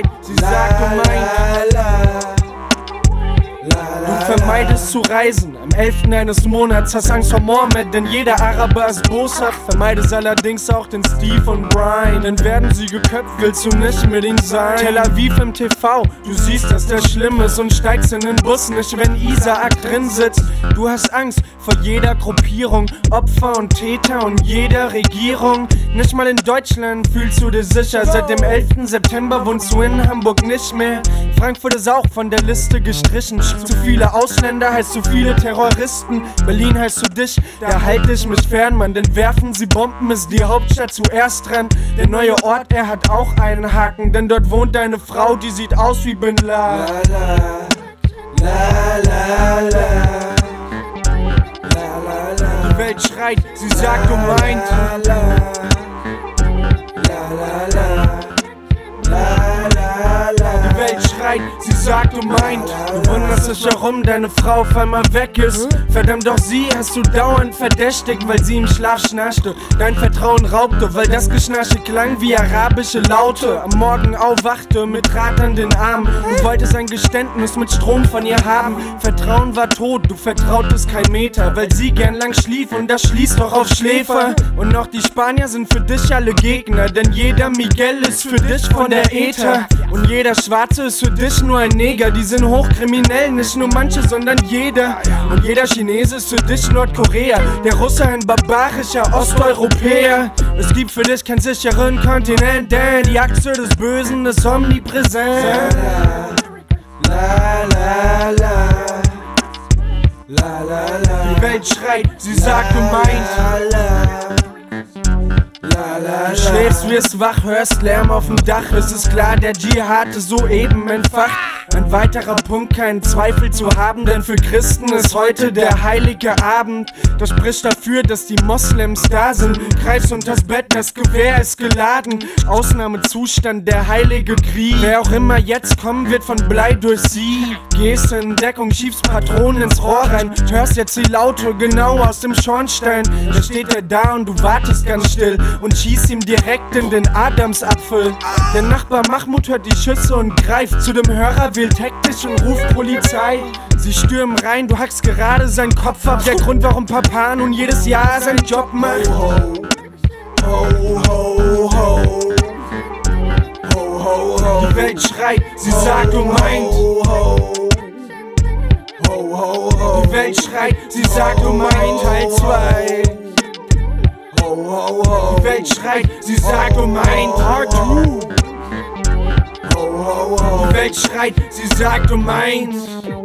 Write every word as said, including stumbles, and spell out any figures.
schreit, sie sagt, du meinst. Du vermeidest zu reisen, am elften eines Monats hast Angst vor Mohammed, denn jeder Araber ist boshaft. Vermeidest allerdings auch den Steve und Brian, denn werden sie geköpft, willst du nicht mit ihnen sein. Tel Aviv im T V, du siehst, dass der schlimm ist und steigst in den Bus nicht, wenn Isaac drin sitzt. Du hast Angst vor jeder Gruppierung, Opfer und Täter und jeder Regierung. Nicht mal in Deutschland fühlst du dich sicher, seit dem elften September wohnst du in Hamburg nicht mehr. Frankfurt ist auch von der Liste gestrichen. Zu viele Ausländer heißt zu viele Terroristen. Berlin heißt für dich, da halte ich mich fern, Mann, denn werfen sie Bomben, ist die Hauptstadt zuerst dran. Der neue Ort, er hat auch einen Haken, denn dort wohnt eine Frau, die sieht aus wie Bin Laden. La, la, la, la. Die Welt schreit, sie sagt, du meint. Die Welt schreit, sie sagt, du meint. Du wunderst dich warum deine Frau auf einmal weg ist. Verdammt, doch sie hast du dauernd verdächtigt, weil sie im Schlaf schnarchte. Dein Vertrauen raubte, weil das Geschnarche klang wie arabische Laute. Am Morgen aufwachte mit Draht an den Armen. Du wolltest ein Geständnis mit Strom von ihr haben. Vertrauen war tot, du vertrautest kein Meter, weil sie gern lang schlief und das schließt doch auf Schläfer. Und noch die Spanier sind für dich alle Gegner, denn jeder Miguel ist für dich von der Ether. Und jeder Schwarze ist für dich nur ein Neger. Die sind hochkriminell, nicht nur manche, sondern jeder. Und jeder Chinese ist für dich Nordkorea. Der Russe ein barbarischer Osteuropäer. Es gibt für dich keinen sicheren Kontinent, denn die Achse des Bösen ist omnipräsent. La, la, la. La, la, la. Die Welt schreit, sie sagt, du meinst. Du schläfst, wirst wach, hörst Lärm auf dem Dach. Es ist klar, der Dschihad ist soeben entfacht. Ein weiterer Punkt, keinen Zweifel zu haben, denn für Christen ist heute der heilige Abend. Das spricht dafür, dass die Moslems da sind. Greifst unters Bett, das Gewehr ist geladen. Ausnahmezustand, der heilige Krieg. Wer auch immer jetzt kommen wird, von Blei durch sie. Gehst in Deckung, schiebst Patronen ins Rohr rein. Hörst jetzt die Laute genau aus dem Schornstein. Da steht er da und du wartest ganz still und schießt ihm direkt in den Adamsapfel. Der Nachbar Mahmoud hört die Schüsse und greift zu dem Hörer, wählt hektisch und ruft Polizei. Sie stürmen rein, du hackst gerade seinen Kopf ab. Der Grund, warum Papa nun jedes Jahr seinen Job macht. Ho, ho, ho, ho. Ho, ho, ho. Die Welt schreit, sie sagt, du meint. Die Welt schreit, sie sagt, du meint. Teil zwei. Die Welt schreit, sie sagt, du meint. Part zwei. Die Welt schreit, sie sagt, du meinst.